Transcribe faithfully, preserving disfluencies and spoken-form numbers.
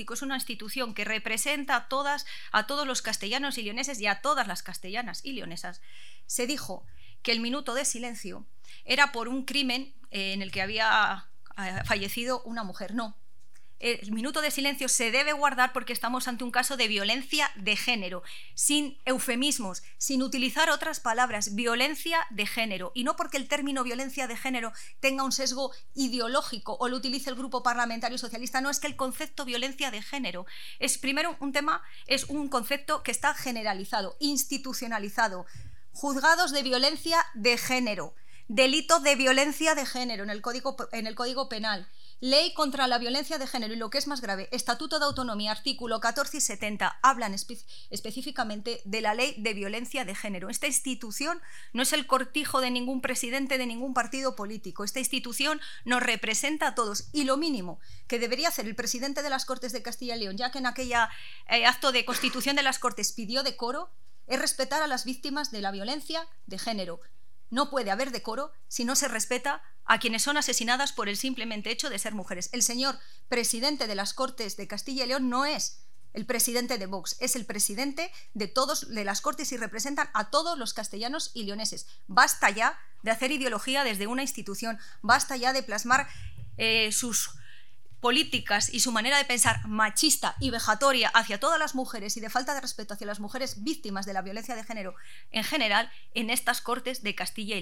político, es una institución que representa a, todas, a todos los castellanos y leoneses y a todas las castellanas y leonesas, se dijo que el minuto de silencio era por un crimen eh, en el que había eh, fallecido una mujer. No. El minuto de silencio se debe guardar porque estamos ante un caso de violencia de género, sin eufemismos, sin utilizar otras palabras, violencia de género, y no porque el término violencia de género tenga un sesgo ideológico o lo utilice el Grupo Parlamentario Socialista. No, es que el concepto violencia de género es primero un tema, es un concepto que está generalizado, institucionalizado. Juzgados de violencia de género, delito de violencia de género en el Código, en el Código Penal. Ley contra la violencia de género y, lo que es más grave, Estatuto de Autonomía, artículo catorce y setenta, hablan espe específicamente de la ley de violencia de género. Esta institución no es el cortijo de ningún presidente de ningún partido político. Esta institución nos representa a todos, y lo mínimo que debería hacer el presidente de las Cortes de Castilla y León, ya que en aquel eh, acto de constitución de las Cortes pidió decoro, es respetar a las víctimas de la violencia de género. No puede haber decoro si no se respeta a quienes son asesinadas por el simplemente hecho de ser mujeres. El señor presidente de las Cortes de Castilla y León no es el presidente de Vox, es el presidente de todos de las Cortes y representan a todos los castellanos y leoneses. Basta ya de hacer ideología desde una institución, basta ya de plasmar eh, sus políticas y su manera de pensar machista y vejatoria hacia todas las mujeres y de falta de respeto hacia las mujeres víctimas de la violencia de género en general en estas Cortes de Castilla y León.